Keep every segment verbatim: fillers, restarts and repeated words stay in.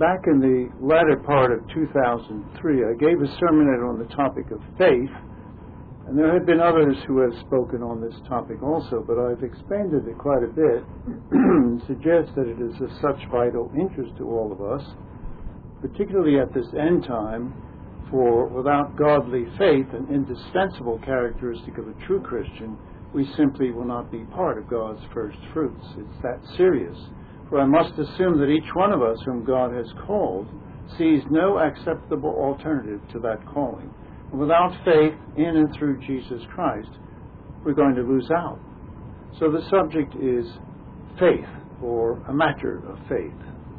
back in the latter part of two thousand three, I gave a sermonette on the topic of faith, and there have been others who have spoken on this topic also, but I've expanded it quite a bit and suggest that it is of such vital interest to all of us, particularly at this end time, for without godly faith, an indispensable characteristic of a true Christian, we simply will not be part of God's first fruits. It's that serious. For I must assume that each one of us whom God has called sees no acceptable alternative to that calling. And without faith in and through Jesus Christ, we're going to lose out. So the subject is faith, or a matter of faith.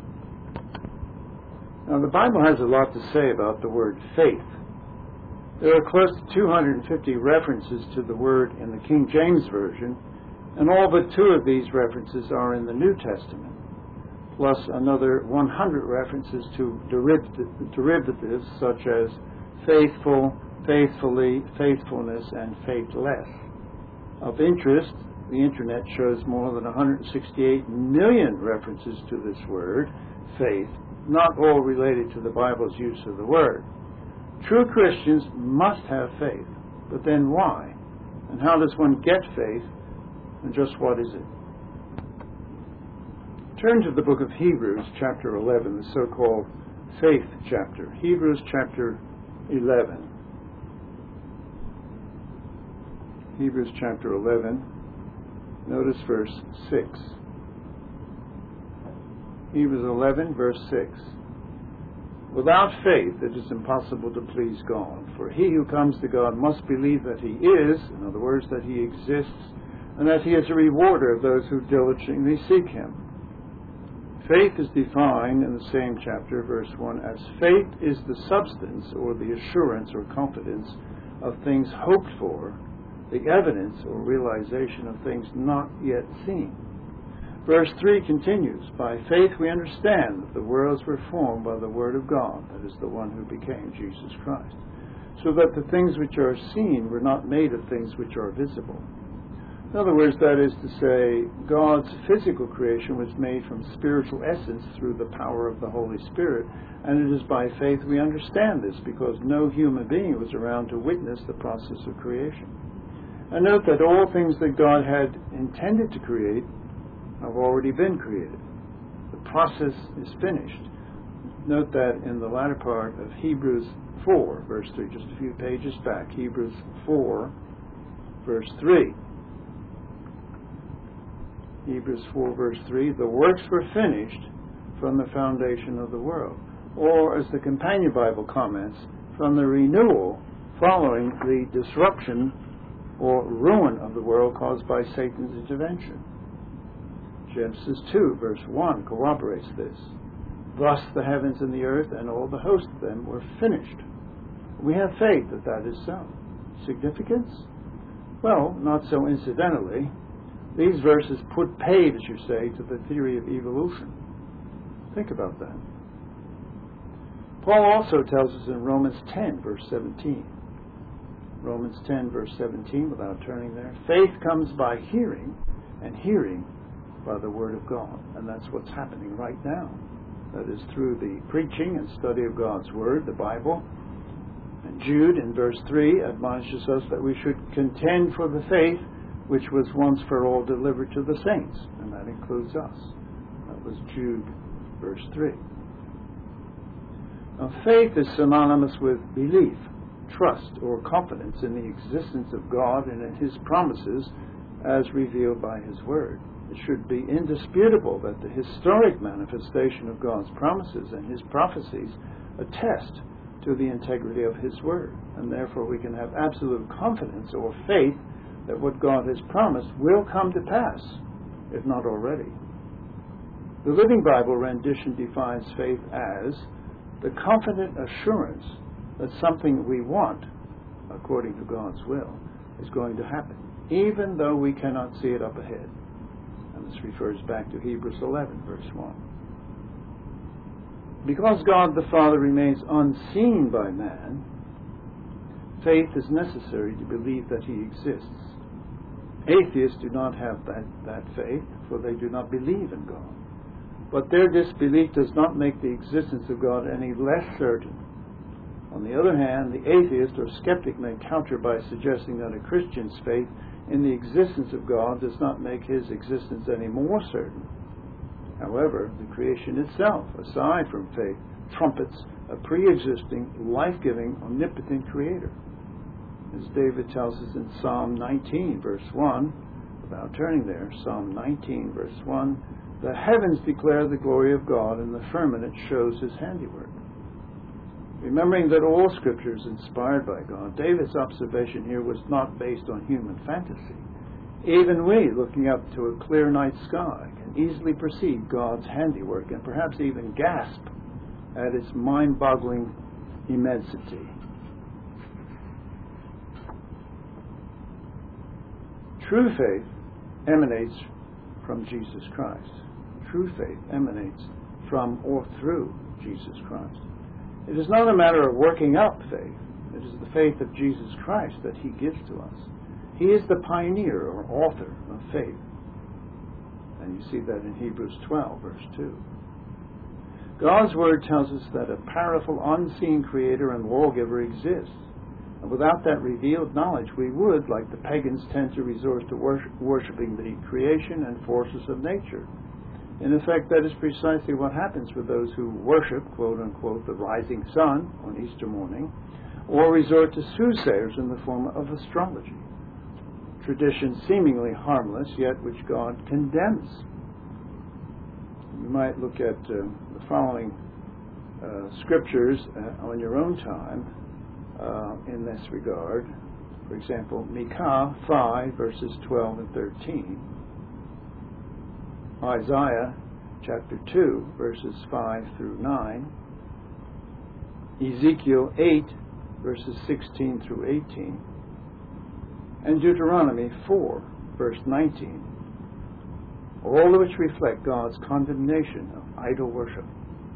Now, the Bible has a lot to say about the word faith. There are close to two hundred fifty references to the word in the King James Version, and all but two of these references are in the New Testament, plus another one hundred references to derivatives such as faithful, faithfully, faithfulness, and faithless. Of interest, the Internet shows more than one hundred sixty-eight million references to this word, faith, not all related to the Bible's use of the word. True Christians must have faith, but then why? And how does one get faith, and just what is it? Turn to the book of Hebrews, chapter eleven, the so-called faith chapter. Hebrews chapter eleven. Hebrews chapter eleven, notice verse six. Hebrews eleven, verse six. Without faith it is impossible to please God, for he who comes to God must believe that he is, in other words, that he exists, and that he is a rewarder of those who diligently seek him. Faith is defined in the same chapter, verse one, as faith is the substance or the assurance or confidence of things hoped for, the evidence or realization of things not yet seen. Verse three continues, by faith we understand that the worlds were formed by the word of God, that is the one who became Jesus Christ, so that the things which are seen were not made of things which are visible. In other words, that is to say, God's physical creation was made from spiritual essence through the power of the Holy Spirit, and it is by faith we understand this, because no human being was around to witness the process of creation. And note that all things that God had intended to create have already been created. The process is finished. Note that in the latter part of Hebrews four, verse three, just a few pages back, Hebrews four, verse three. Hebrews four, verse three, the works were finished from the foundation of the world. Or, as the Companion Bible comments, from the renewal following the disruption or ruin of the world caused by Satan's intervention. Genesis two, verse one, corroborates this. Thus the heavens and the earth and all the host of them were finished. We have faith that that is so. Significance? Well, not so incidentally. These verses put paid, as you say, to the theory of evolution. Think about that. Paul also tells us in Romans ten, verse seventeen. Romans ten, verse seventeen, without turning there. Faith comes by hearing, and hearing by the Word of God. And that's what's happening right now. That is through the preaching and study of God's Word, the Bible. And Jude, in verse three, admonishes us that we should contend for the faith which was once for all delivered to the saints. And that includes us. That was Jude, verse three. Now, faith is synonymous with belief, trust, or confidence in the existence of God and in His promises as revealed by His Word. It should be indisputable that the historic manifestation of God's promises and His prophecies attest to the integrity of His Word, and therefore we can have absolute confidence or faith that what God has promised will come to pass, if not already. The Living Bible rendition defines faith as the confident assurance that something we want, according to God's will, is going to happen, even though we cannot see it up ahead. And this refers back to Hebrews eleven, verse one. Because God the Father remains unseen by man, faith is necessary to believe that He exists. Atheists do not have that, that faith, for they do not believe in God. But their disbelief does not make the existence of God any less certain. On the other hand, the atheist or skeptic may counter by suggesting that a Christian's faith in the existence of God does not make his existence any more certain. However, the creation itself, aside from faith, trumpets a pre-existing, life-giving, omnipotent Creator. As David tells us in Psalm nineteen, verse one, without turning there, Psalm nineteen, verse one, the heavens declare the glory of God, and the firmament shows his handiwork. Remembering that all Scripture is inspired by God, David's observation here was not based on human fantasy. Even we, looking up to a clear night sky, can easily perceive God's handiwork and perhaps even gasp at its mind-boggling immensity. True faith emanates from Jesus Christ. True faith emanates from or through Jesus Christ. It is not a matter of working up faith. It is the faith of Jesus Christ that he gives to us. He is the pioneer or author of faith. And you see that in Hebrews twelve, verse two. God's Word tells us that a powerful, unseen Creator and lawgiver exists. And without that revealed knowledge, we would, like the pagans, tend to resort to worship, worshiping the creation and forces of nature. In effect, that is precisely what happens with those who worship, quote-unquote, the rising sun on Easter morning, or resort to soothsayers in the form of astrology. Tradition seemingly harmless, yet which God condemns. You might look at uh, the following uh, scriptures uh, on your own time uh, in this regard. For example, Micah five, verses twelve and thirteen. Isaiah chapter two, verses five through nine. Ezekiel eight, verses sixteen through eighteen. And Deuteronomy four, verse nineteen. All of which reflect God's condemnation of idol worship.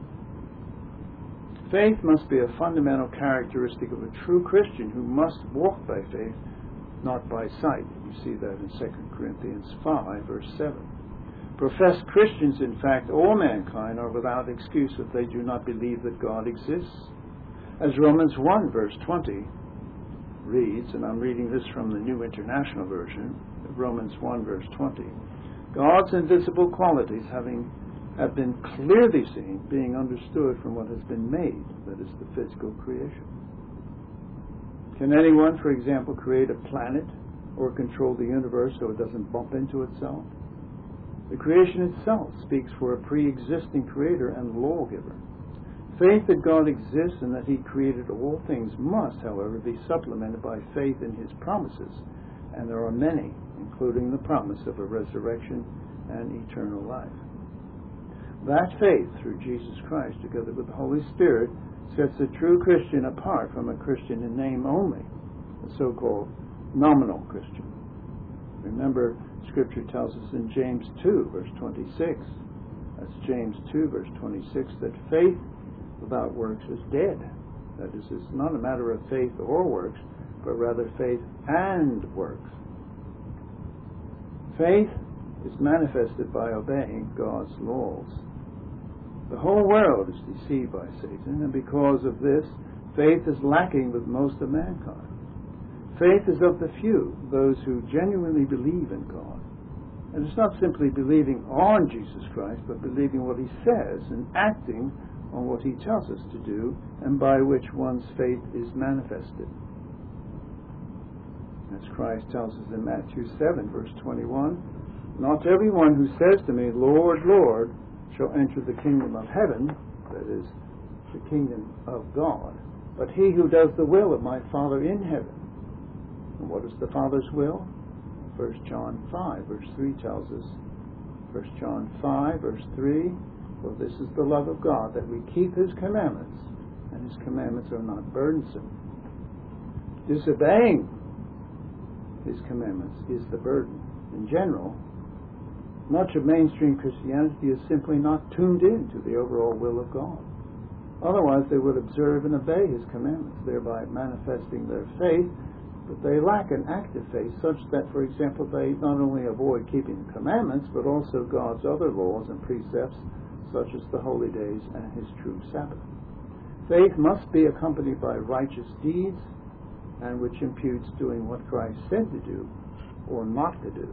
Faith must be a fundamental characteristic of a true Christian who must walk by faith, not by sight. You see that in Second Corinthians five, verse seven. Professed Christians, in fact, all mankind, are without excuse if they do not believe that God exists. As Romans one, verse twenty reads, and I'm reading this from the New International Version, Romans one, verse twenty, God's invisible qualities having have been clearly seen, being understood from what has been made, that is, the physical creation. Can anyone, for example, create a planet or control the universe so it doesn't bump into itself? The creation itself speaks for a pre-existing creator and lawgiver. Faith that God exists and that he created all things must, however, be supplemented by faith in his promises, and there are many, including the promise of a resurrection and eternal life. That faith through Jesus Christ, together with the Holy Spirit, sets a true Christian apart from a Christian in name only, a so-called nominal Christian. Remember, Scripture tells us in James two, verse twenty-six, that's James two, verse twenty-six, that faith without works is dead. That is, it's not a matter of faith or works, but rather faith and works. Faith is manifested by obeying God's laws. The whole world is deceived by Satan, and because of this, faith is lacking with most of mankind. Faith is of the few, those who genuinely believe in God. And it's not simply believing on Jesus Christ, but believing what he says and acting on what he tells us to do, and by which one's faith is manifested. As Christ tells us in Matthew seven, verse twenty-one, not everyone who says to me, Lord, Lord, shall enter the kingdom of heaven, that is, the kingdom of God, but he who does the will of my Father in heaven. And what is the Father's will? First John five, verse three tells us, First John five, verse three, for this is the love of God, that we keep his commandments, and his commandments are not burdensome. Disobeying his commandments is the burden. In general, much of mainstream Christianity is simply not tuned in to the overall will of God. Otherwise, they would observe and obey his commandments, thereby manifesting their faith, but they lack an active faith such that, for example, they not only avoid keeping the commandments, but also God's other laws and precepts, such as the holy days and his true Sabbath. Faith must be accompanied by righteous deeds, and which imputes doing what Christ said to do or not to do.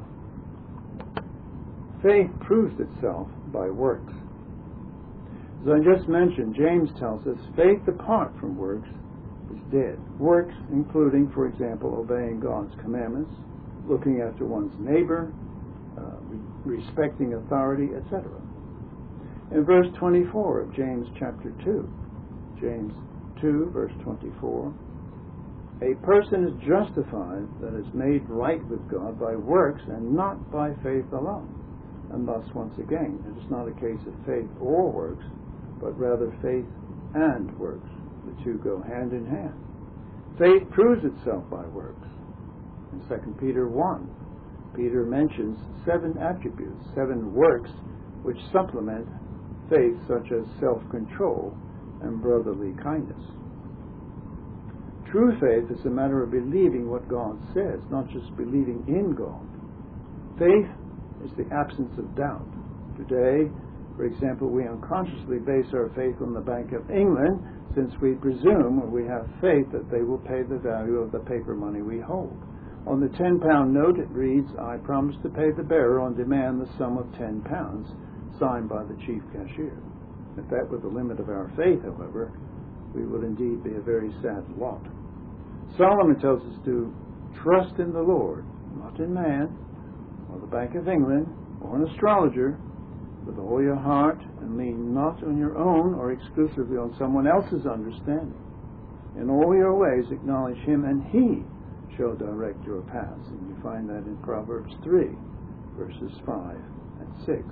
Faith proves itself by works. As I just mentioned, James tells us faith apart from works is dead. Works including, for example, obeying God's commandments, looking after one's neighbor, uh, re- respecting authority, et cetera. In verse twenty-four of James chapter two, James two, verse twenty-four, a person is justified, that is made right with God, by works and not by faith alone. And thus, once again, it is not a case of faith or works, but rather faith and works. The two go hand in hand. Faith proves itself by works. In Second Peter one, Peter mentions seven attributes, seven works, which supplement faith, such as self-control and brotherly kindness. True faith is a matter of believing what God says, not just believing in God. Faith is the absence of doubt. Today, for example, we unconsciously base our faith on the Bank of England, since we presume or we have faith that they will pay the value of the paper money we hold. On the ten pound note it reads, "I promise to pay the bearer on demand the sum of ten pounds, signed by the chief cashier." If that were the limit of our faith, however, we would indeed be a very sad lot. Solomon tells us to trust in the Lord, not in man, or the Bank of England, or an astrologer, with all your heart, and lean not on your own or exclusively on someone else's understanding. In all your ways acknowledge him, and he shall direct your paths. And you find that in Proverbs three, verses five and six.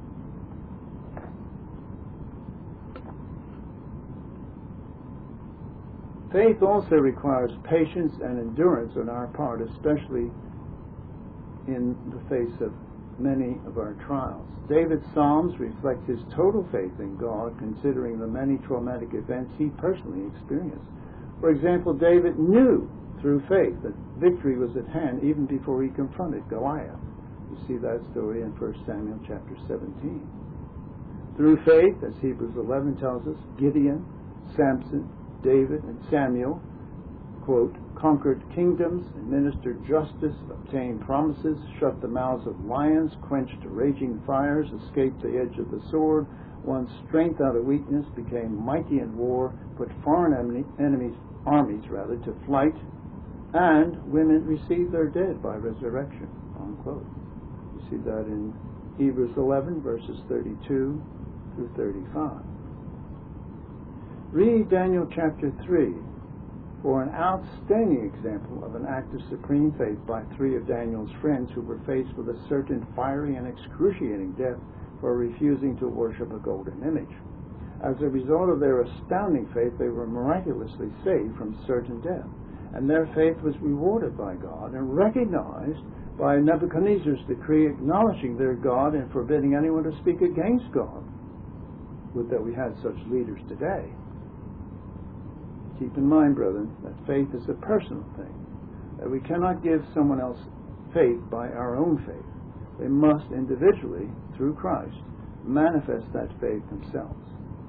Faith also requires patience and endurance on our part, especially in the face of many of our trials. David's Psalms reflect his total faith in God, considering the many traumatic events he personally experienced. For example, David knew through faith that victory was at hand even before he confronted Goliath. You see that story in First Samuel chapter seventeen. Through faith, as Hebrews eleven tells us, Gideon, Samson, David, and Samuel, quote, conquered kingdoms, administered justice, obtained promises, shut the mouths of lions, quenched raging fires, escaped the edge of the sword, won strength out of weakness, became mighty in war, put foreign enemy, enemies, armies rather, to flight, and women received their dead by resurrection, unquote. You see that in Hebrews eleven, verses thirty-two through thirty-five. Read Daniel chapter three for an outstanding example of an act of supreme faith by three of Daniel's friends who were faced with a certain fiery and excruciating death for refusing to worship a golden image. As a result of their astounding faith, they were miraculously saved from certain death, and their faith was rewarded by God and recognized by Nebuchadnezzar's decree acknowledging their God and forbidding anyone to speak against God. Would that we had such leaders today. Keep in mind, brethren, that faith is a personal thing, that we cannot give someone else faith by our own faith. They must individually, through Christ, manifest that faith themselves.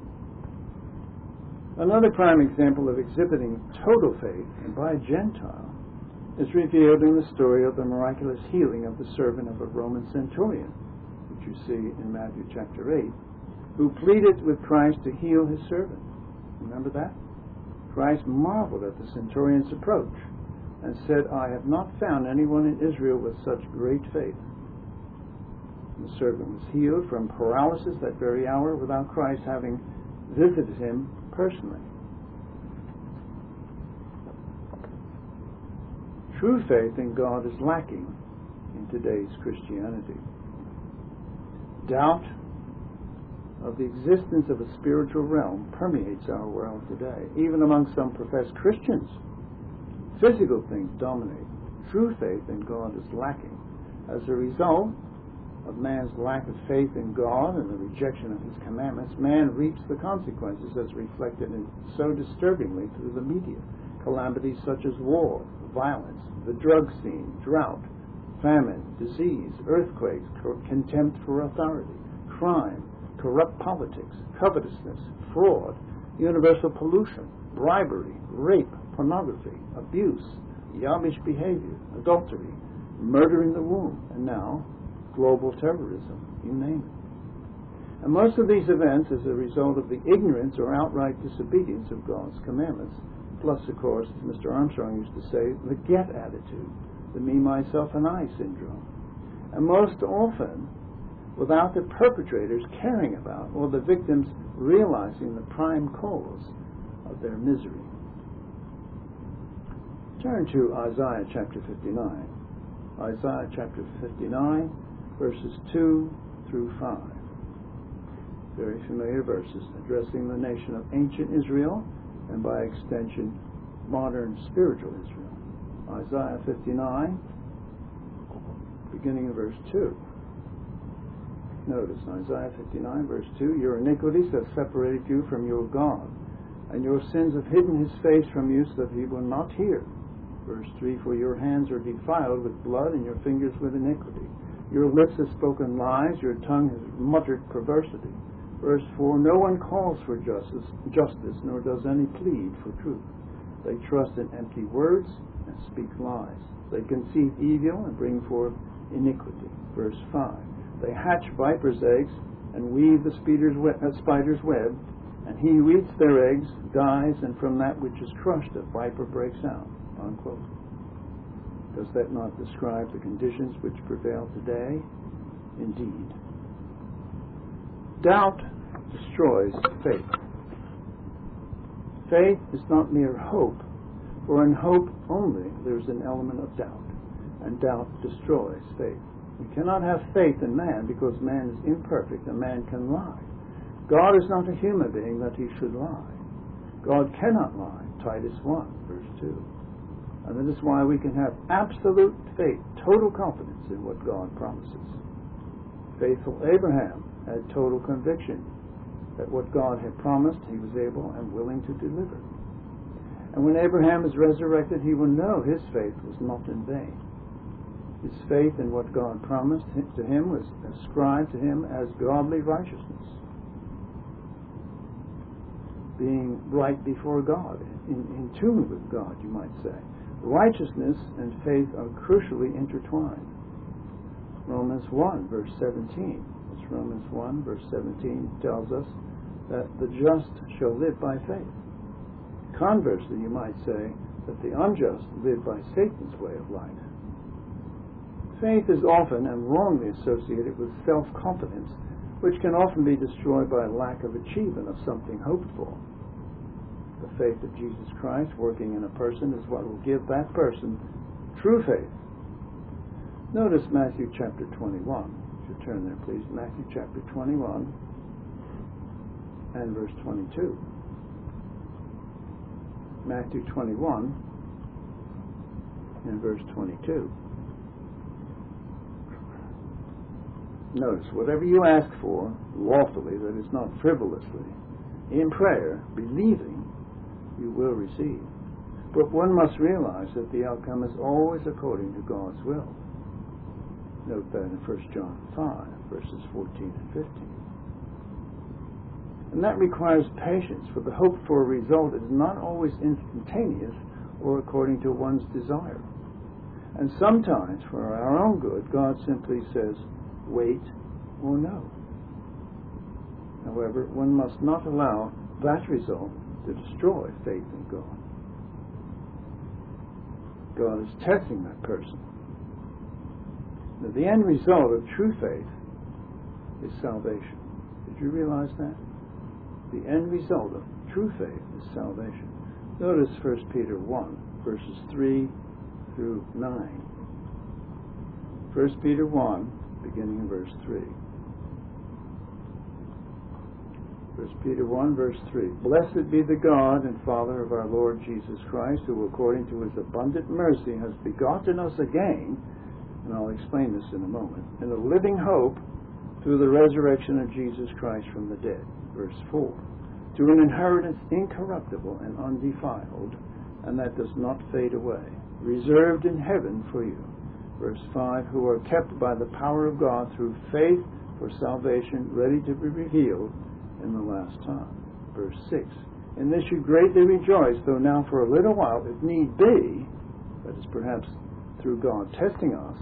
Another prime example of exhibiting total faith, and by a Gentile, is revealed in the story of the miraculous healing of the servant of a Roman centurion, which you see in Matthew chapter eight, who pleaded with Christ to heal his servant. Remember that? Christ marveled at the centurion's approach and said, "I have not found anyone in Israel with such great faith." And the servant was healed from paralysis that very hour without Christ having visited him personally. True faith in God is lacking in today's Christianity. Doubt of the existence of a spiritual realm permeates our world today. Even among some professed Christians, physical things dominate. True faith in God is lacking. As a result of man's lack of faith in God and the rejection of his commandments, man reaps the consequences as reflected in so disturbingly through the media. Calamities such as war, violence, the drug scene, drought, famine, disease, earthquakes, contempt for authority, crime, corrupt politics, covetousness, fraud, universal pollution, bribery, rape, pornography, abuse, yobbish behavior, adultery, murder in the womb, and now global terrorism, you name it. And most of these events is a result of the ignorance or outright disobedience of God's commandments, plus, of course, as Mister Armstrong used to say, the get attitude, the me, myself, and I syndrome. And most often, without the perpetrators caring about or the victims realizing the prime cause of their misery. Turn to Isaiah chapter fifty-nine. Isaiah chapter fifty-nine, verses two through five. Very familiar verses addressing the nation of ancient Israel and by extension modern spiritual Israel. Isaiah fifty-nine, beginning in verse two. Notice Isaiah fifty-nine, verse two, your iniquities have separated you from your God, and your sins have hidden his face from you so that he will not hear. Verse three, for your hands are defiled with blood and your fingers with iniquity. Your lips have spoken lies, your tongue has muttered perversity. Verse four, no one calls for justice, justice, nor does any plead for truth. They trust in empty words and speak lies. They conceive evil and bring forth iniquity. Verse five, they hatch viper's eggs and weave the spider's web, uh, spider's web, and he who eats their eggs dies, and from that which is crushed a viper breaks out. Unquote. Does that not describe the conditions which prevail today? Indeed. Doubt destroys faith. Faith is not mere hope, for in hope only there is an element of doubt, and doubt destroys faith. We cannot have faith in man because man is imperfect and man can lie. God is not a human being that he should lie. God cannot lie. Titus one, verse two. And that is why we can have absolute faith, total confidence in what God promises. Faithful Abraham had total conviction that what God had promised he was able and willing to deliver. And when Abraham is resurrected, he will know his faith was not in vain. His faith in what God promised to him was ascribed to him as godly righteousness, being right before God, in, in tune with God, you might say. Righteousness and faith are crucially intertwined. Romans one, verse seventeen. It's Romans one, verse seventeen tells us that the just shall live by faith. Conversely, you might say that the unjust live by Satan's way of life. Faith is often and wrongly associated with self-confidence, which can often be destroyed by a lack of achievement of something hoped for. The faith of Jesus Christ working in a person is what will give that person true faith. Notice Matthew chapter twenty-one. If you turn there, please. Matthew chapter twenty-one and verse twenty-two. Matthew twenty-one and verse twenty-two. Notice, whatever you ask for lawfully, that is not frivolously, in prayer, believing, you will receive. But one must realize that the outcome is always according to God's will. Note that in First John five, verses fourteen and fifteen. And that requires patience, for the hope for a result is not always instantaneous or according to one's desire. And sometimes, for our own good, God simply says, wait or no. However, one must not allow that result to destroy faith in God. God is testing that person. Now, the end result of true faith is salvation. Did you realize that? The end result of true faith is salvation. Notice First Peter one, verses three through nine. First Peter one, beginning in verse three. First Peter one, verse three. Blessed be the God and Father of our Lord Jesus Christ, who according to his abundant mercy has begotten us again, and I'll explain this in a moment, in a living hope through the resurrection of Jesus Christ from the dead. Verse four. To an inheritance incorruptible and undefiled, and that does not fade away, reserved in heaven for you. Verse five. Who are kept by the power of God through faith for salvation ready to be revealed in the last time. Verse six. In this you greatly rejoice, though now for a little while, if need be, that is perhaps through God testing us,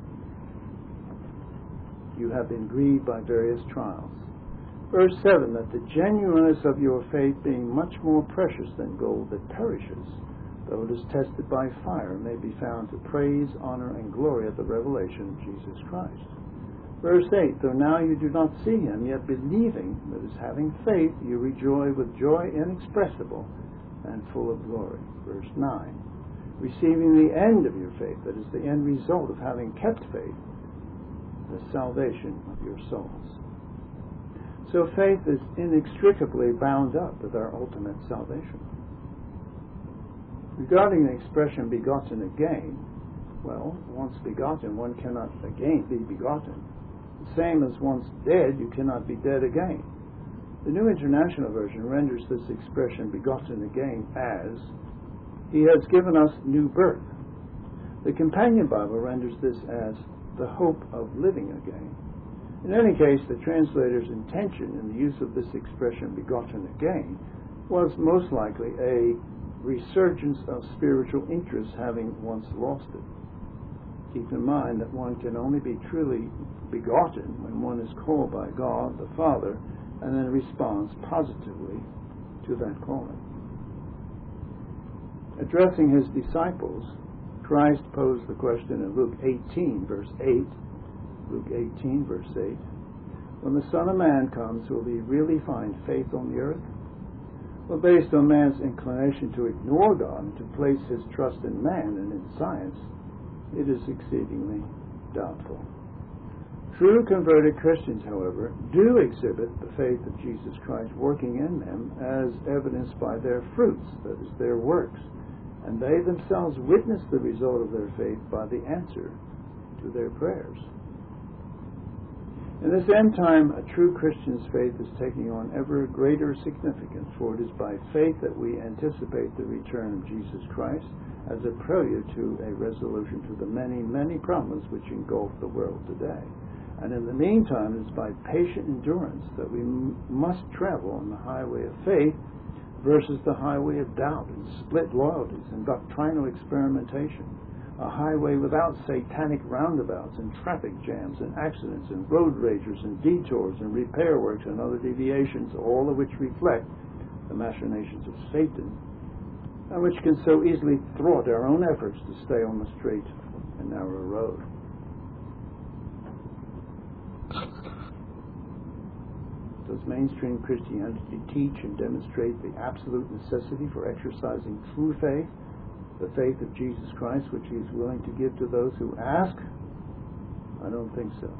you have been grieved by various trials. Verse seven, that the genuineness of your faith, being much more precious than gold that perishes, though it is tested by fire, may be found to praise, honor, and glory at the revelation of Jesus Christ. Verse eight, though now you do not see him, yet believing, that is, having faith, you rejoice with joy inexpressible and full of glory. Verse nine, receiving the end of your faith, that is, the end result of having kept faith, the salvation of your souls. So faith is inextricably bound up with our ultimate salvation. Regarding the expression begotten again, well, once begotten, one cannot again be begotten. The same as once dead, you cannot be dead again. The New International Version renders this expression begotten again as, he has given us new birth. The Companion Bible renders this as the hope of living again. In any case, the translator's intention in the use of this expression begotten again was most likely a resurgence of spiritual interest having once lost it. Keep in mind that one can only be truly begotten when one is called by God the Father and then responds positively to that calling. Addressing his disciples, Christ posed the question in Luke eighteen, verse eight. Luke eighteen, verse eight. When the Son of Man comes, will he really find faith on the earth? Well, based on man's inclination to ignore God and to place his trust in man and in science, it is exceedingly doubtful. True converted Christians, however, do exhibit the faith of Jesus Christ working in them as evidenced by their fruits, that is, their works, and they themselves witness the result of their faith by the answer to their prayers. In this end time, a true Christian's faith is taking on ever greater significance, for it is by faith that we anticipate the return of Jesus Christ as a prelude to a resolution to the many, many problems which engulf the world today. And in the meantime, it is by patient endurance that we m- must travel on the highway of faith versus the highway of doubt and split loyalties and doctrinal experimentation, a highway without satanic roundabouts and traffic jams and accidents and road ragers and detours and repair works and other deviations, all of which reflect the machinations of Satan, and which can so easily thwart our own efforts to stay on the straight and narrow road. Does mainstream Christianity teach and demonstrate the absolute necessity for exercising true faith, the faith of Jesus Christ, which he is willing to give to those who ask? I don't think so.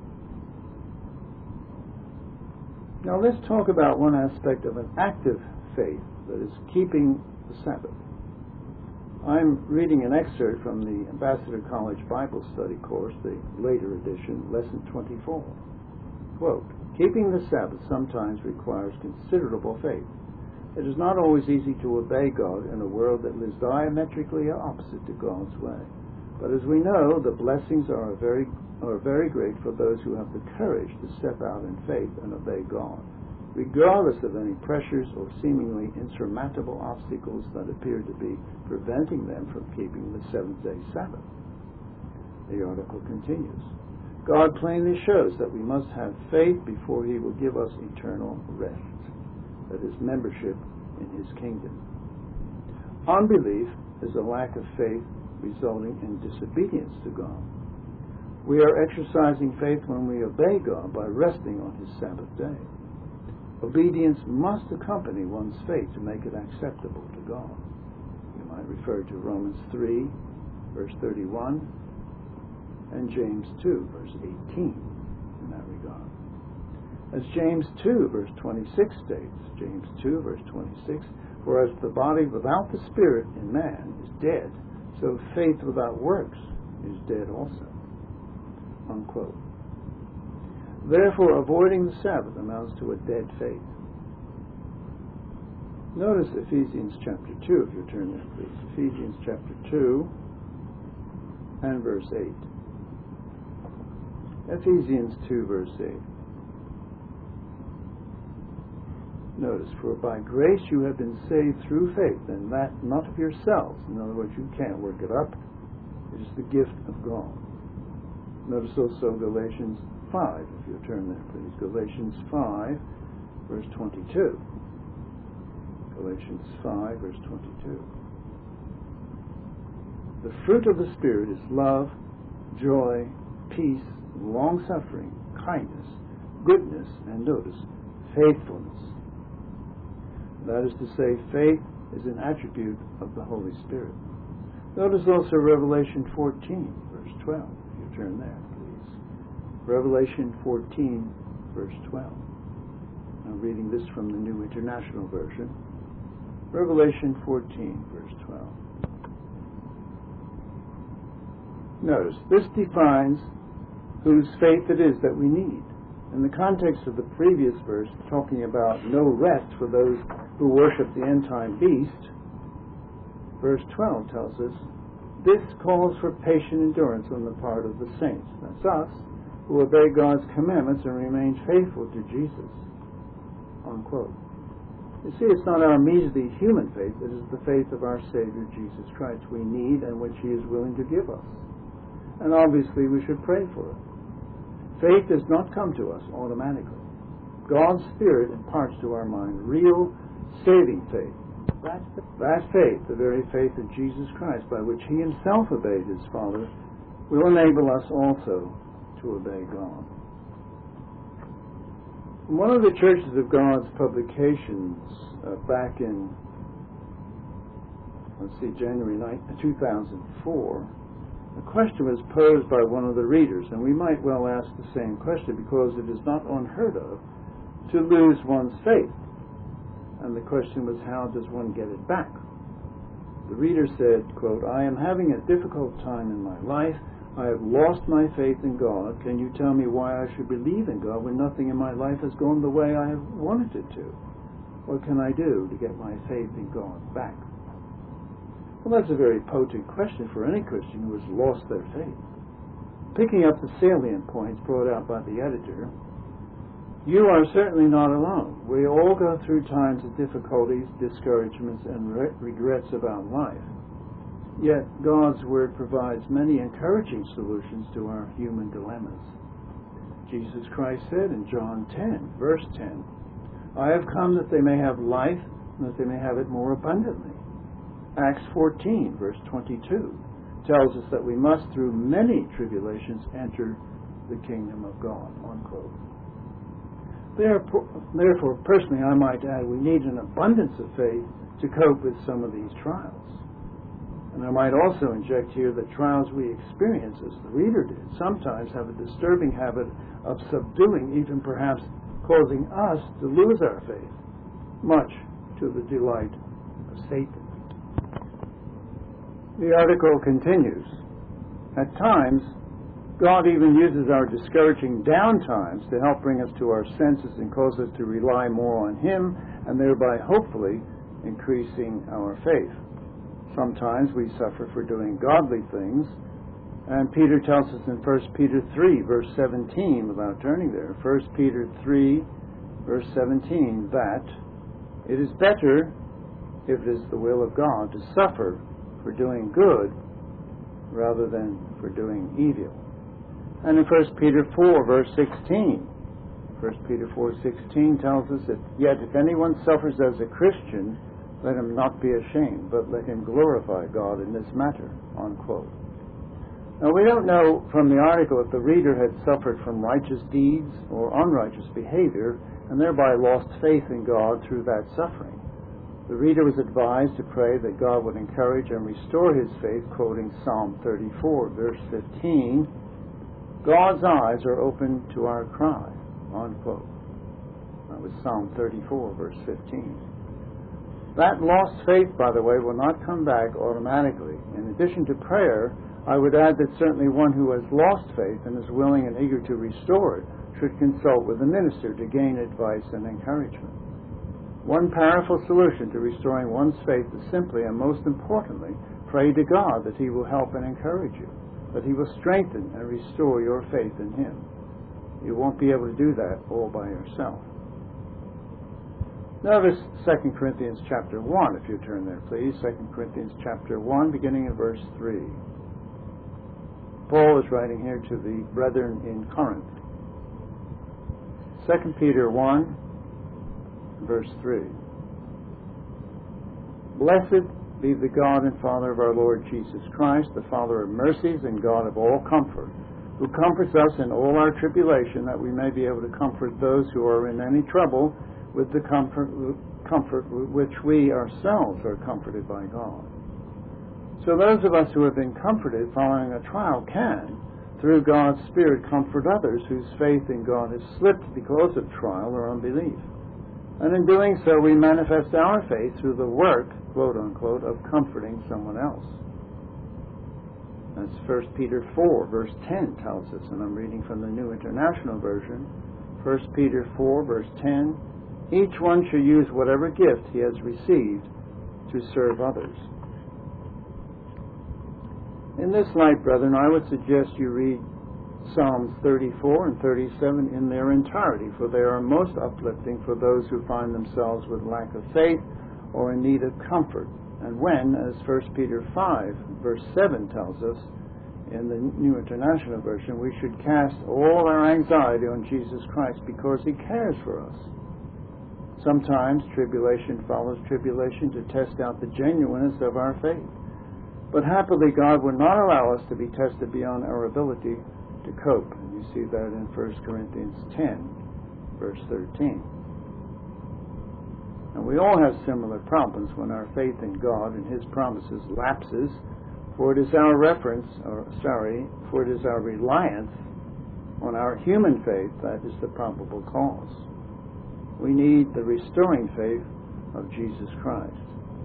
Now let's talk about one aspect of an active faith, that is keeping the Sabbath. I'm reading an excerpt from the Ambassador College Bible Study course, the later edition, lesson twenty-four. Quote, keeping the Sabbath sometimes requires considerable faith. It is not always easy to obey God in a world that lives diametrically opposite to God's way. But as we know, the blessings are very, are very great for those who have the courage to step out in faith and obey God, regardless of any pressures or seemingly insurmountable obstacles that appear to be preventing them from keeping the seventh-day Sabbath. The article continues. God plainly shows that we must have faith before he will give us eternal rest, that is, membership in his kingdom. Unbelief is a lack of faith resulting in disobedience to God. We are exercising faith when we obey God by resting on his Sabbath day. Obedience must accompany one's faith to make it acceptable to God. You might refer to Romans three, verse thirty-one, and James two, verse eighteen in that regard. As James two, verse twenty-six states, James two, verse twenty-six, for as the body without the spirit in man is dead, so faith without works is dead also. Unquote. Therefore, avoiding the Sabbath amounts to a dead faith. Notice Ephesians chapter two, if you turn there, please. Ephesians chapter two and verse eight. Ephesians two, verse eight. Notice, for by grace you have been saved through faith, and that not of yourselves. In other words, you can't work it up. It is the gift of God. Notice also Galatians five, if you'll turn there, please. Galatians five, verse twenty-two. Galatians five, verse twenty-two. The fruit of the Spirit is love, joy, peace, long-suffering, kindness, goodness, and notice, faithfulness. That is to say, faith is an attribute of the Holy Spirit. Notice also Revelation fourteen, verse twelve. If you turn there, please. Revelation fourteen, verse twelve. I'm reading this from the New International Version. Revelation fourteen, verse twelve. Notice, this defines whose faith it is that we need. In the context of the previous verse, talking about no rest for those who worship the end-time beast, verse twelve tells us, this calls for patient endurance on the part of the saints. That's us, who obey God's commandments and remain faithful to Jesus. Unquote. You see, it's not our measly human faith, it is the faith of our Savior Jesus Christ we need and which He is willing to give us. And obviously we should pray for it. Faith does not come to us automatically. God's Spirit imparts to our mind real, saving faith. That, that faith, the very faith of Jesus Christ, by which He Himself obeyed His Father, will enable us also to obey God. In one of the Churches of God's publications uh, back in, let's see, January two thousand four, a question was posed by one of the readers, and we might well ask the same question because it is not unheard of to lose one's faith. And the question was, how does one get it back? The reader said, quote, I am having a difficult time in my life. I have lost my faith in God. Can you tell me why I should believe in God when nothing in my life has gone the way I have wanted it to? What can I do to get my faith in God back? Well, that's a very potent question for any Christian who has lost their faith. Picking up the salient points brought out by the editor, you are certainly not alone. We all go through times of difficulties, discouragements, and re- regrets about life. Yet God's Word provides many encouraging solutions to our human dilemmas. Jesus Christ said in John ten, verse ten, I have come that they may have life, and that they may have it more abundantly. Acts fourteen, verse twenty-two, tells us that we must, through many tribulations, enter the kingdom of God, unquote. Therefore, therefore, personally, I might add, we need an abundance of faith to cope with some of these trials. And I might also inject here that trials we experience, as the reader did, sometimes have a disturbing habit of subduing, even perhaps causing us to lose our faith, much to the delight of Satan. The article continues, at times, God even uses our discouraging downtimes to help bring us to our senses and cause us to rely more on Him, and thereby, hopefully, increasing our faith. Sometimes we suffer for doing godly things, and Peter tells us in First Peter three, verse seventeen, without turning there, First Peter three, verse seventeen, that it is better, if it is the will of God, to suffer for doing good rather than for doing evil. And in First Peter four, verse sixteen, First Peter four sixteen tells us that, yet if anyone suffers as a Christian, let him not be ashamed, but let him glorify God in this matter, unquote. Now, we don't know from the article if the reader had suffered from righteous deeds or unrighteous behavior, and thereby lost faith in God through that suffering. The reader was advised to pray that God would encourage and restore his faith, quoting Psalm thirty-four, verse fifteen, God's eyes are open to our cry, unquote. That was Psalm thirty-four, verse fifteen. That lost faith, by the way, will not come back automatically. In addition to prayer, I would add that certainly one who has lost faith and is willing and eager to restore it should consult with a minister to gain advice and encouragement. One powerful solution to restoring one's faith is simply, and most importantly, pray to God that He will help and encourage you, that He will strengthen and restore your faith in Him. You won't be able to do that all by yourself. Notice Second Corinthians chapter one, if you turn there, please. Second Corinthians chapter one, beginning in verse three. Paul is writing here to the brethren in Corinth. Second Peter one, verse three. Blessed be the God and Father of our Lord Jesus Christ, the Father of mercies and God of all comfort, who comforts us in all our tribulation, that we may be able to comfort those who are in any trouble with the comfort, comfort with which we ourselves are comforted by God. So those of us who have been comforted following a trial can, through God's Spirit, comfort others whose faith in God has slipped because of trial or unbelief. And in doing so, we manifest our faith through the work, quote unquote, of comforting someone else. That's First Peter four, verse ten tells us, and I'm reading from the New International Version. First Peter four, verse ten, each one should use whatever gift he has received to serve others. In this light, brethren, I would suggest you read Psalms thirty-four and thirty-seven in their entirety, for they are most uplifting for those who find themselves with lack of faith or in need of comfort. And when, as First Peter five, verse seven tells us in the New International Version, we should cast all our anxiety on Jesus Christ because he cares for us. Sometimes tribulation follows tribulation to test out the genuineness of our faith. But happily, God will not allow us to be tested beyond our ability to cope. And you see that in First Corinthians ten, verse thirteen. And we all have similar problems when our faith in God and his promises lapses, for it is our reference, or sorry, for it is our reliance on our human faith that is the probable cause. We need the restoring faith of Jesus Christ.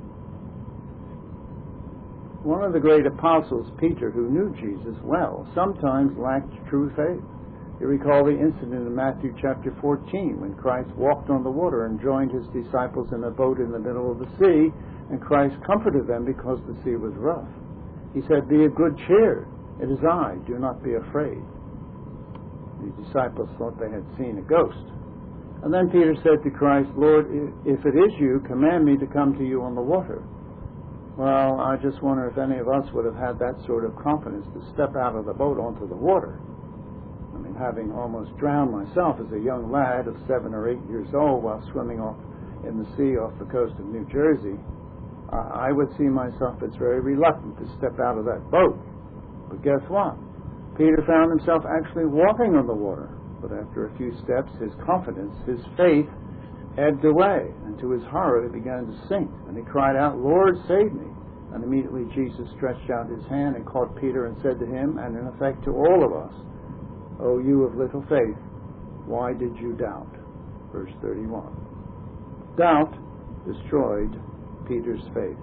One of the great apostles, Peter, who knew Jesus well, sometimes lacked true faith. You recall the incident in Matthew chapter fourteen when Christ walked on the water and joined his disciples in a boat in the middle of the sea, and Christ comforted them because the sea was rough. He said, "Be of good cheer. It is I. Do not be afraid." The disciples thought they had seen a ghost. And then Peter said to Christ, "Lord, if it is you, command me to come to you on the water." Well, I just wonder if any of us would have had that sort of confidence to step out of the boat onto the water. I mean, having almost drowned myself as a young lad of seven or eight years old while swimming off in the sea off the coast of New Jersey, I would see myself as very reluctant to step out of that boat. But guess what? Peter found himself actually walking on the water. But after a few steps, his confidence, his faith, ebbed away, and to his horror it began to sink. And he cried out, "Lord, save me." And immediately Jesus stretched out his hand and caught Peter and said to him, and in effect to all of us, "O you of little faith, why did you doubt?" Verse thirty-one. Doubt destroyed Peter's faith.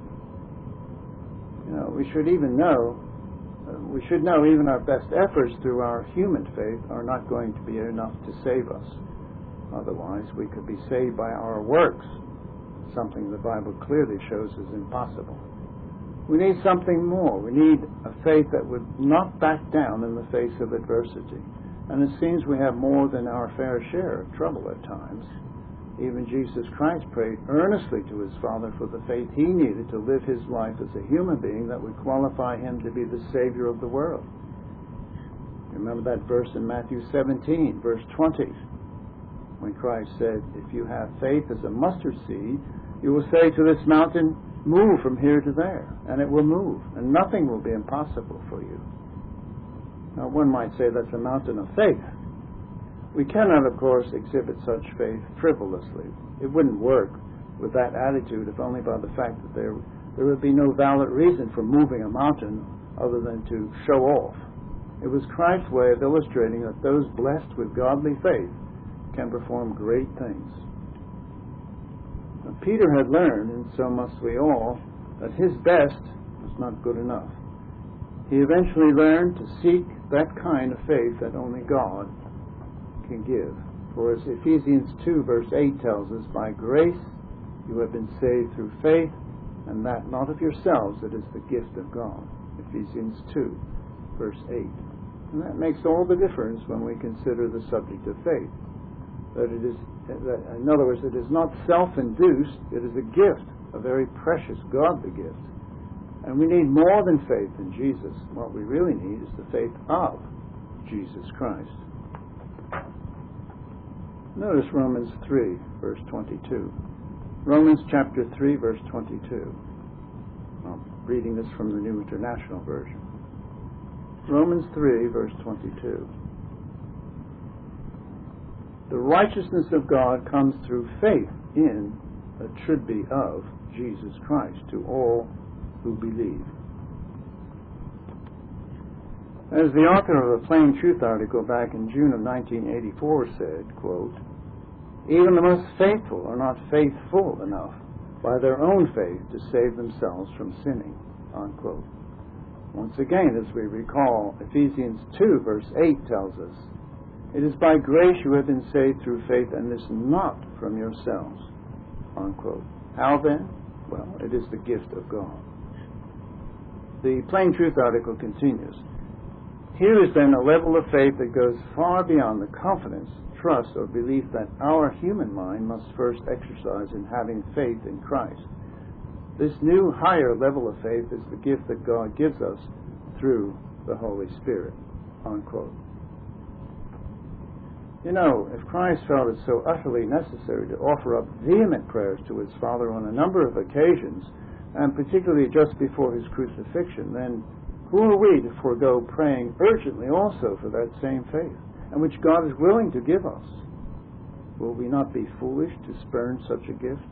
You know, we should even know, uh, we should know even our best efforts through our human faith are not going to be enough to save us. Otherwise, we could be saved by our works, something the Bible clearly shows is impossible. We need something more. We need a faith that would not back down in the face of adversity. And it seems we have more than our fair share of trouble at times. Even Jesus Christ prayed earnestly to his Father for the faith he needed to live his life as a human being that would qualify him to be the Savior of the world. Remember that verse in Matthew seventeen, verse twenty, when Christ said, "If you have faith as a mustard seed, you will say to this mountain, 'Move from here to there,' and it will move, and nothing will be impossible for you." Now, one might say that's a mountain of faith. We cannot, of course, exhibit such faith frivolously. It wouldn't work with that attitude if only by the fact that there, there would be no valid reason for moving a mountain other than to show off. It was Christ's way of illustrating that those blessed with godly faith can perform great things. Now, Peter had learned, and so must we all, that his best was not good enough. He eventually learned to seek that kind of faith that only God can give. For as Ephesians two verse eight tells us, "By grace you have been saved through faith, and that not of yourselves, it is the gift of God." Ephesians two verse eight. And that makes all the difference when we consider the subject of faith. That it is, that, in other words, it is not self-induced, it is a gift, a very precious, godly gift. And we need more than faith in Jesus. What we really need is the faith of Jesus Christ. Notice Romans three, verse twenty-two. Romans chapter three, verse twenty-two. I'm reading this from the New International Version. Romans three, verse twenty-two. The righteousness of God comes through faith in, that should be of, Jesus Christ to all who believe. As the author of a Plain Truth article back in June of nineteen eighty-four said, quote, even the most faithful are not faithful enough by their own faith to save themselves from sinning, unquote. Once again, as we recall, Ephesians two, verse eight tells us, it is by grace you have been saved through faith, and this not from yourselves, unquote. How then? Well, it is the gift of God. The Plain Truth article continues. Here is then a level of faith that goes far beyond the confidence, trust, or belief that our human mind must first exercise in having faith in Christ. This new higher level of faith is the gift that God gives us through the Holy Spirit, unquote. You know, if Christ felt it so utterly necessary to offer up vehement prayers to his Father on a number of occasions, and particularly just before his crucifixion, then who are we to forego praying urgently also for that same faith, and which God is willing to give us? Will we not be foolish to spurn such a gift?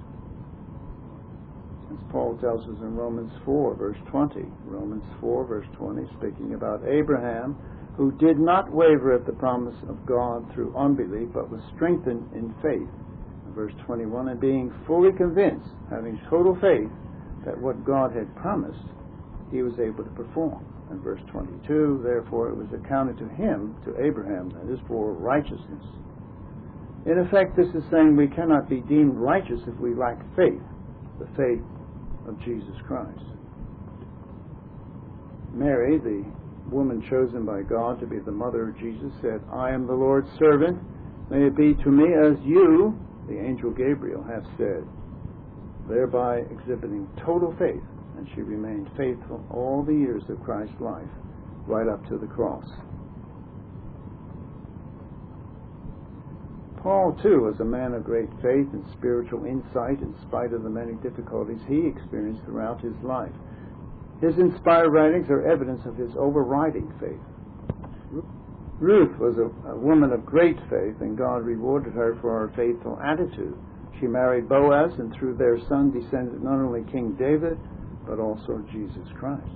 As Paul tells us in Romans four, verse twenty, Romans four, verse twenty, speaking about Abraham, who did not waver at the promise of God through unbelief, but was strengthened in faith. In verse twenty-one, and being fully convinced, having total faith, that what God had promised, he was able to perform. In verse twenty-two, therefore it was accounted to him, to Abraham, that is, for righteousness. In effect, this is saying we cannot be deemed righteous if we lack faith, the faith of Jesus Christ. Mary, the woman chosen by God to be the mother of Jesus, said, I am the Lord's servant. May it be to me as you, the angel Gabriel, have said, thereby exhibiting total faith, and she remained faithful all the years of Christ's life, right up to the cross. Paul, too, was a man of great faith and spiritual insight in spite of the many difficulties he experienced throughout his life. His inspired writings are evidence of his overriding faith. Ruth was a, a woman of great faith, and God rewarded her for her faithful attitude. She married Boaz, and through their son descended not only King David, but also Jesus Christ.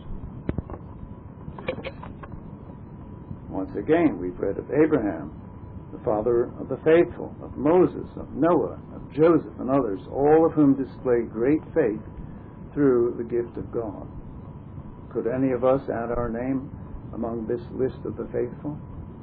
Once again, we've read of Abraham, the father of the faithful, of Moses, of Noah, of Joseph, and others, all of whom displayed great faith through the gift of God. Could any of us add our name among this list of the faithful?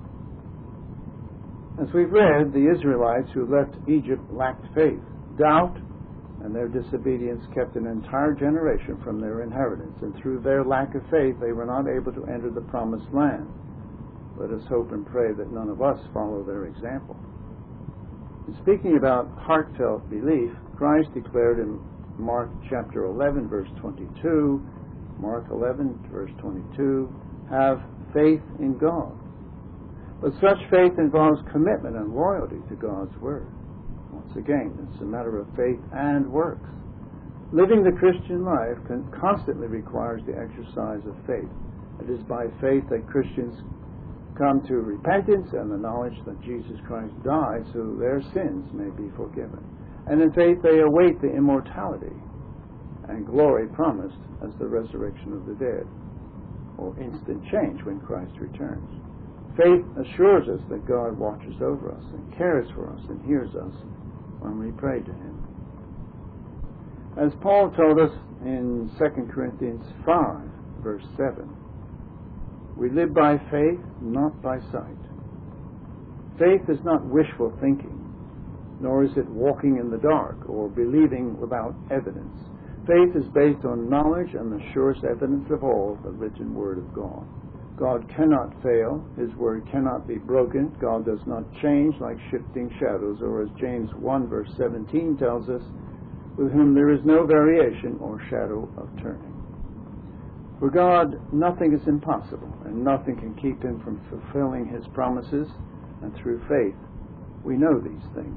As we've read, the Israelites who left Egypt lacked faith. Doubt and their disobedience kept an entire generation from their inheritance, and through their lack of faith they were not able to enter the promised land. Let us hope and pray that none of us follow their example. In speaking about heartfelt belief, Christ declared in Mark chapter eleven, verse twenty-two, Mark eleven, verse twenty-two, have faith in God. But such faith involves commitment and loyalty to God's word. Once again, it's a matter of faith and works. Living the Christian life can constantly requires the exercise of faith. It is by faith that Christians come to repentance and the knowledge that Jesus Christ died so their sins may be forgiven. And in faith they await the immortality and glory promised as the resurrection of the dead, or instant change when Christ returns. Faith assures us that God watches over us and cares for us and hears us when we pray to him. As Paul told us in Second Corinthians five, verse seven, we live by faith, not by sight. Faith is not wishful thinking, nor is it walking in the dark or believing without evidence. Faith is based on knowledge and the surest evidence of all, the written word of God. God cannot fail. His word cannot be broken. God does not change like shifting shadows, or as James one verse seventeen tells us, with whom there is no variation or shadow of turning. For God, nothing is impossible, and nothing can keep him from fulfilling his promises, and through faith we know these things.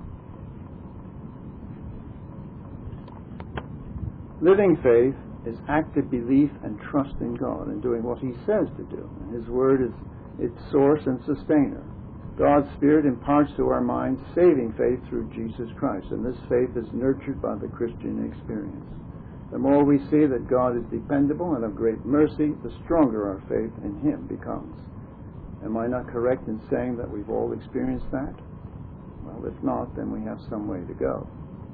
Living faith is active belief and trust in God and doing what he says to do. And his word is its source and sustainer. God's Spirit imparts to our minds saving faith through Jesus Christ, and this faith is nurtured by the Christian experience. The more we see that God is dependable and of great mercy, the stronger our faith in him becomes. Am I not correct in saying that we've all experienced that? Well, if not, then we have some way to go.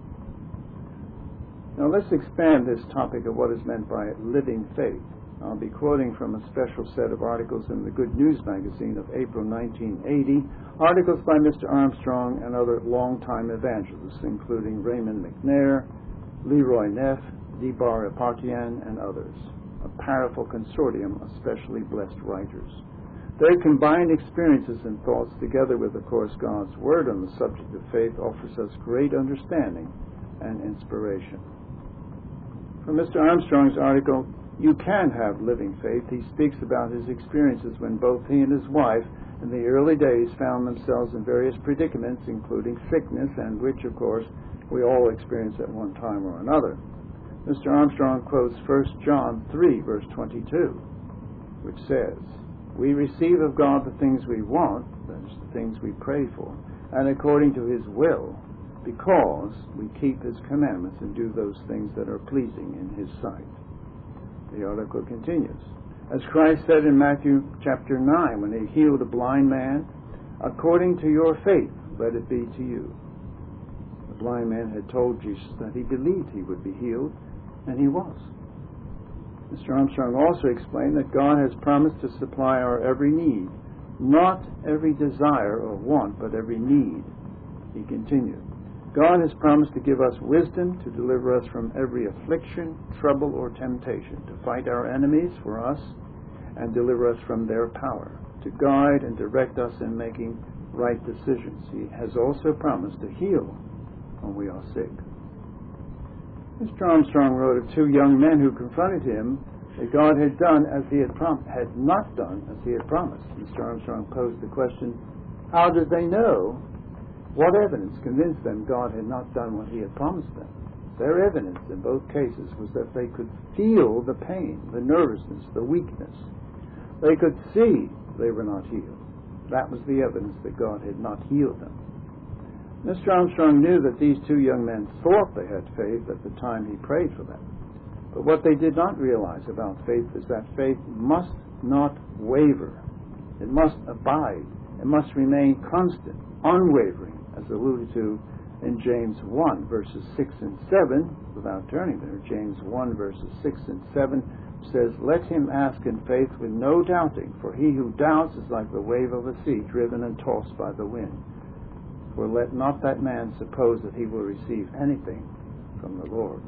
Now let's expand this topic of what is meant by living faith. I'll be quoting from a special set of articles in the Good News magazine of April nineteen eighty, articles by Mister Armstrong and other longtime evangelists, including Raymond McNair, Leroy Neff, Debar Epartian, and others, a powerful consortium of specially blessed writers. Their combined experiences and thoughts, together with, of course, God's Word on the subject of faith, offers us great understanding and inspiration. From Mister Armstrong's article, You Can Have Living Faith, he speaks about his experiences when both he and his wife in the early days found themselves in various predicaments, including sickness, and which, of course, we all experience at one time or another. Mister Armstrong quotes First John three, verse twenty-two, which says, We receive of God the things we want, that is, the things we pray for, and according to his will, because we keep his commandments and do those things that are pleasing in his sight. The article continues. As Christ said in Matthew chapter nine, when he healed a blind man, according to your faith, let it be to you. The blind man had told Jesus that he believed he would be healed, and he was. Mister Armstrong also explained that God has promised to supply our every need, not every desire or want, but every need. He continued, God has promised to give us wisdom to deliver us from every affliction, trouble, or temptation, to fight our enemies for us and deliver us from their power, to guide and direct us in making right decisions. He has also promised to heal when we are sick. Mister Armstrong wrote of two young men who confronted him that God had done as he had prom- had not done as he had promised. Mister Armstrong posed the question, how did they know? What evidence convinced them God had not done what he had promised them? Their evidence in both cases was that they could feel the pain, the nervousness, the weakness. They could see they were not healed. That was the evidence that God had not healed them. Mister Armstrong knew that these two young men thought they had faith at the time he prayed for them. But what they did not realize about faith is that faith must not waver. It must abide. It must remain constant, unwavering, as alluded to in James one, verses six and seven, without turning there. James one, verses six and seven says, Let him ask in faith with no doubting, for he who doubts is like the wave of a sea, driven and tossed by the wind. For let not that man suppose that he will receive anything from the Lord.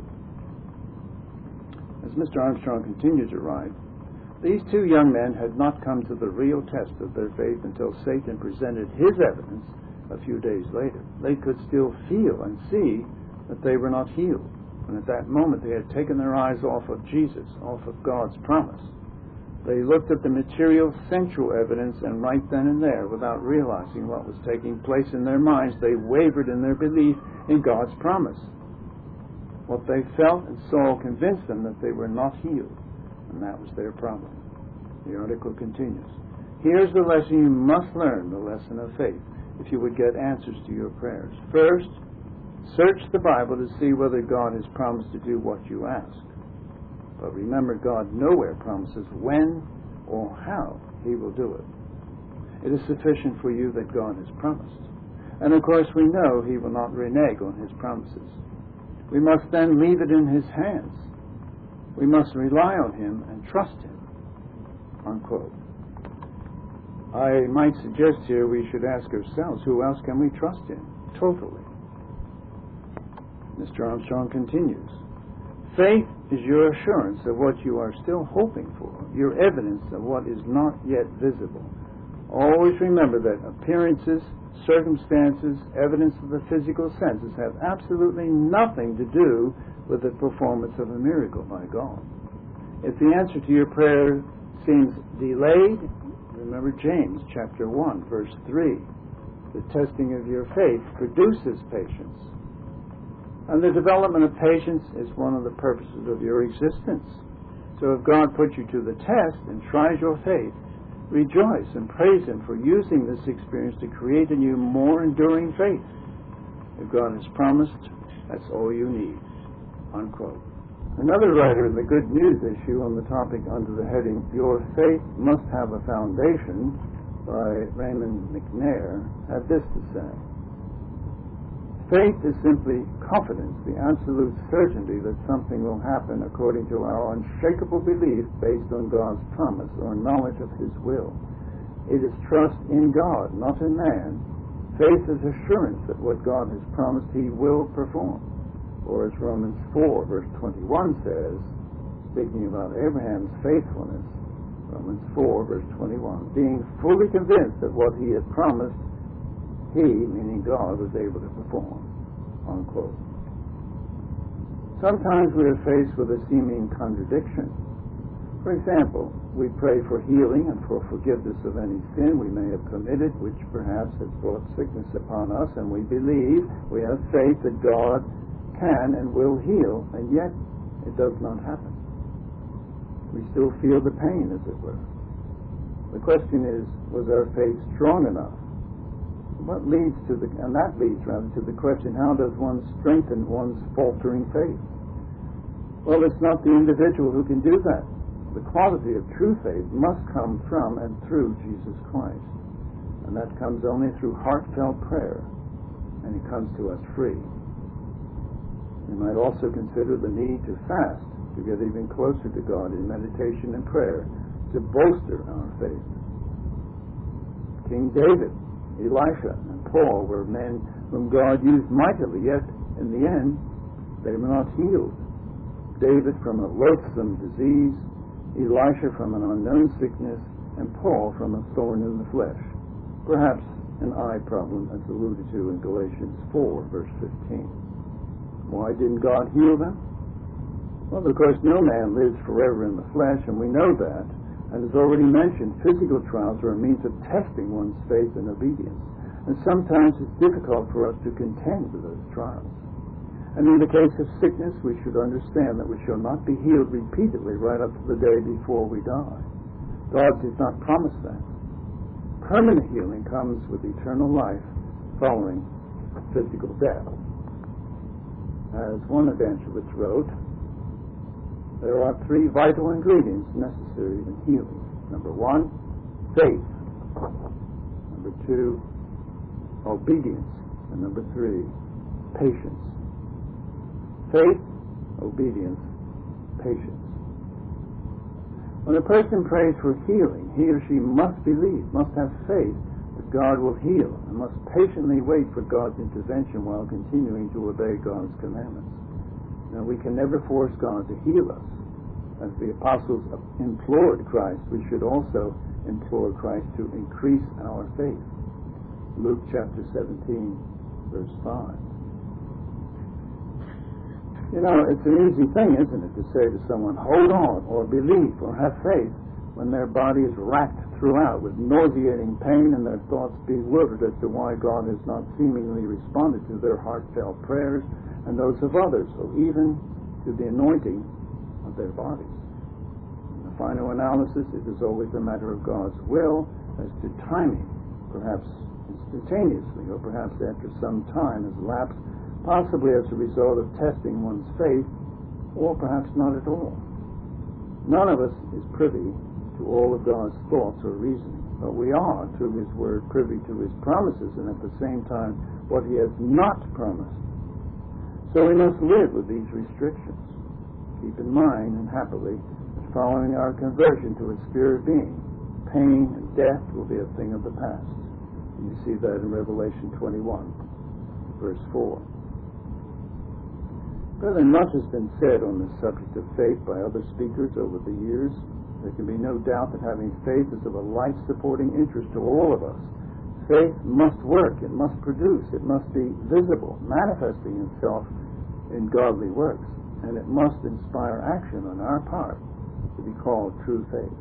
As Mister Armstrong continued to write, these two young men had not come to the real test of their faith until Satan presented his evidence a few days later. They could still feel and see that they were not healed. And at that moment they had taken their eyes off of Jesus, off of God's promise. They looked at the material, sensual evidence, and right then and there, without realizing what was taking place in their minds, they wavered in their belief in God's promise. What they felt and saw convinced them that they were not healed, and that was their problem. The article continues. Here's the lesson you must learn, the lesson of faith, if you would get answers to your prayers. First, search the Bible to see whether God has promised to do what you ask. But remember, God nowhere promises when or how he will do it. It is sufficient for you that God has promised. And of course we know he will not renege on his promises. We must then leave it in his hands. We must rely on him and trust him. Unquote. I might suggest here we should ask ourselves, who else can we trust in? Totally. Mister Armstrong continues. Faith is your assurance of what you are still hoping for, your evidence of what is not yet visible. Always remember that appearances, circumstances, evidence of the physical senses have absolutely nothing to do with the performance of a miracle by God. If the answer to your prayer seems delayed, remember James chapter one, verse three. The testing of your faith produces patience. And the development of patience is one of the purposes of your existence. So if God puts you to the test and tries your faith, rejoice and praise Him for using this experience to create in you more enduring faith. If God has promised, that's all you need. Unquote. Another writer in the Good News issue on the topic under the heading, Your Faith Must Have a Foundation, by Raymond McNair, had this to say. Faith is simply confidence, the absolute certainty that something will happen according to our unshakable belief based on God's promise or knowledge of His will. It is trust in God, not in man. Faith is assurance that what God has promised He will perform. Or as Romans four, verse twenty-one says, speaking about Abraham's faithfulness, Romans four, verse twenty-one, being fully convinced that what He had promised, He, meaning God, was able to perform. Unquote. Sometimes we are faced with a seeming contradiction. For example, we pray for healing and for forgiveness of any sin we may have committed, which perhaps has brought sickness upon us, and we believe, we have faith that God can and will heal, and yet it does not happen. We still feel the pain, as it were. The question is, was our faith strong enough? What leads to the, and that leads rather to the question, how does one strengthen one's faltering faith? Well, it's not the individual who can do that. The quality of true faith must come from and through Jesus Christ. And that comes only through heartfelt prayer, and He comes to us free. We might also consider the need to fast, to get even closer to God in meditation and prayer, to bolster our faith. King David, Elisha, and Paul were men whom God used mightily, yet in the end they were not healed. David from a loathsome disease, Elisha from an unknown sickness, and Paul from a thorn in the flesh. Perhaps an eye problem, as alluded to in Galatians four, verse fifteen. Why didn't God heal them? Well, of course, no man lives forever in the flesh, and we know that. And as already mentioned, physical trials are a means of testing one's faith and obedience. And sometimes it's difficult for us to contend with those trials. And in the case of sickness, we should understand that we shall not be healed repeatedly right up to the day before we die. God did not promise that. Permanent healing comes with eternal life following physical death. As one evangelist wrote, there are three vital ingredients necessary in healing. Number one, faith. Number two, obedience. And number three, patience. Faith, obedience, patience. When a person prays for healing, he or she must believe, must have faith that God will heal, and must patiently wait for God's intervention while continuing to obey God's commandments. Now, we can never force God to heal us. As the apostles implored Christ, we should also implore Christ to increase our faith. Luke chapter seventeen, verse five. You know, it's an easy thing, isn't it, to say to someone, hold on, or believe, or have faith, when their body is racked throughout with nauseating pain and their thoughts bewildered as to why God has not seemingly responded to their heartfelt prayers and those of others, or even to the anointing of their bodies. In the final analysis, it is always a matter of God's will as to timing, perhaps instantaneously, or perhaps after some time has elapsed, possibly as a result of testing one's faith, or perhaps not at all. None of us is privy to all of God's thoughts or reasoning, but we are, through His Word, privy to His promises, and at the same time, what He has not promised. So we must live with these restrictions. Keep in mind, and happily, that following our conversion to a spirit being, pain and death will be a thing of the past. And you see that in Revelation twenty-one, verse four. Brethren, much has been said on the subject of faith by other speakers over the years. There can be no doubt that having faith is of a life-supporting interest to all of us. Faith must work, it must produce, it must be visible, manifesting itself in godly works, and it must inspire action on our part to be called true faith.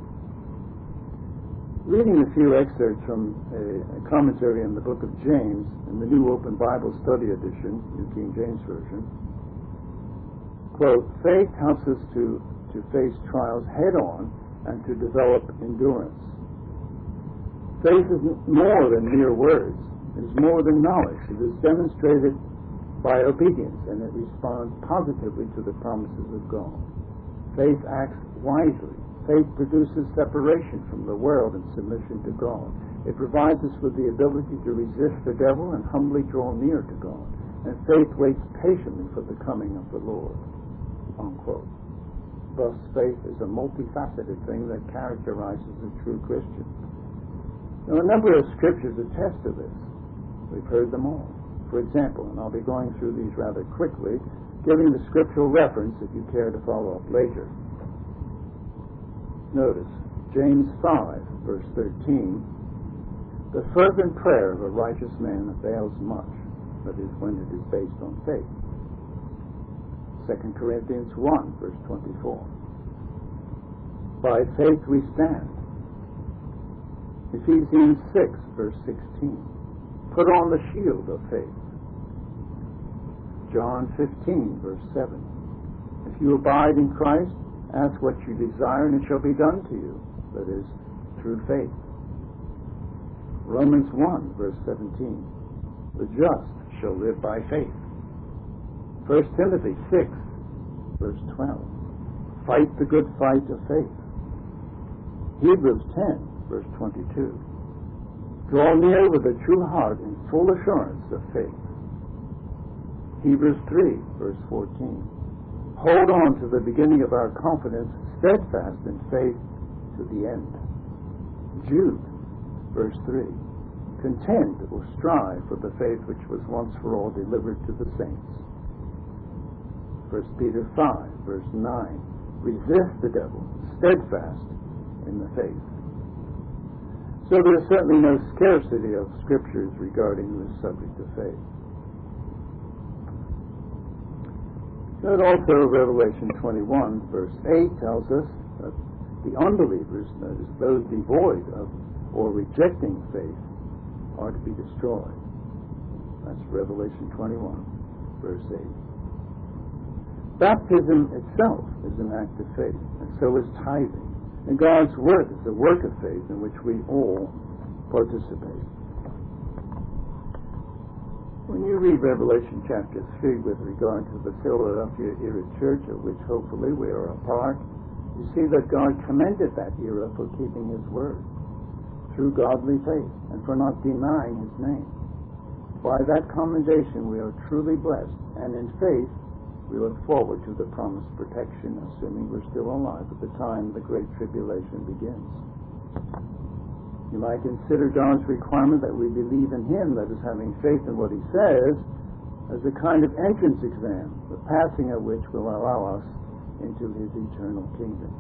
Reading a few excerpts from a, a commentary in the book of James in the New Open Bible Study Edition, New King James Version, quote, faith helps us to, to face trials head-on and to develop endurance. Faith is more than mere words. It is more than knowledge. It is demonstrated by obedience, and it responds positively to the promises of God. Faith acts wisely. Faith produces separation from the world and submission to God. It provides us with the ability to resist the devil and humbly draw near to God. And faith waits patiently for the coming of the Lord. Unquote. Thus, faith is a multifaceted thing that characterizes a true Christian. Now, a number of scriptures attest to this. We've heard them all. For example, and I'll be going through these rather quickly, giving the scriptural reference if you care to follow up later. Notice, James five, verse thirteen, the fervent prayer of a righteous man avails much, that is, when it is based on faith. Second Corinthians one, verse twenty-four, by faith we stand. Ephesians six, verse sixteen, put on the shield of faith. John fifteen, verse seven, if you abide in Christ, ask what you desire and it shall be done to you, that is, through faith. Romans one, verse seventeen, the just shall live by faith. First Timothy six, verse twelve, fight the good fight of faith. Hebrews ten, verse twenty-two, draw near with a true heart in full assurance of faith. Hebrews three, verse fourteen, hold on to the beginning of our confidence, steadfast in faith to the end. Jude, verse three, contend or strive for the faith which was once for all delivered to the saints. First Peter five, verse nine, resist the devil, steadfast in the faith. So there is certainly no scarcity of scriptures regarding this subject of faith. But also Revelation twenty-one, verse eight tells us that the unbelievers, that is, those devoid of or rejecting faith, are to be destroyed. That's Revelation twenty-one, verse eight. Baptism itself is an act of faith, and so is tithing. And God's work is a work of faith in which we all participate. When you read Revelation chapter three with regard to the Philadelphia era church, of which hopefully we are a part, you see that God commended that era for keeping His word through godly faith and for not denying His name. By that commendation we are truly blessed, and in faith we look forward to the promised protection, assuming we're still alive at the time the Great Tribulation begins. You might consider God's requirement that we believe in Him, that is, having faith in what He says, as a kind of entrance exam, the passing of which will allow us into His eternal kingdom.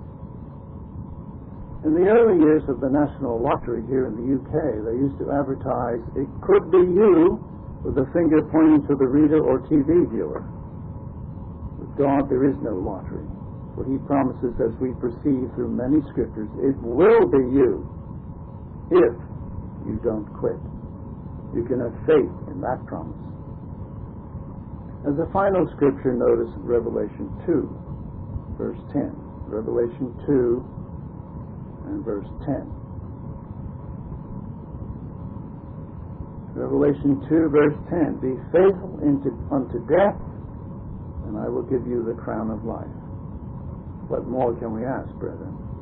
In the early years of the National Lottery here in the U K, they used to advertise, "It could be you," with a finger pointing to the reader or T V viewer. With God, there is no lottery, for He promises, as we perceive through many scriptures, it will be you if you don't quit. You can have faith in that promise. As a final scripture, notice Revelation two, verse ten. Revelation two and verse ten. Revelation two, verse ten. Be faithful into, unto death, and I will give you the crown of life. What more can we ask, brethren?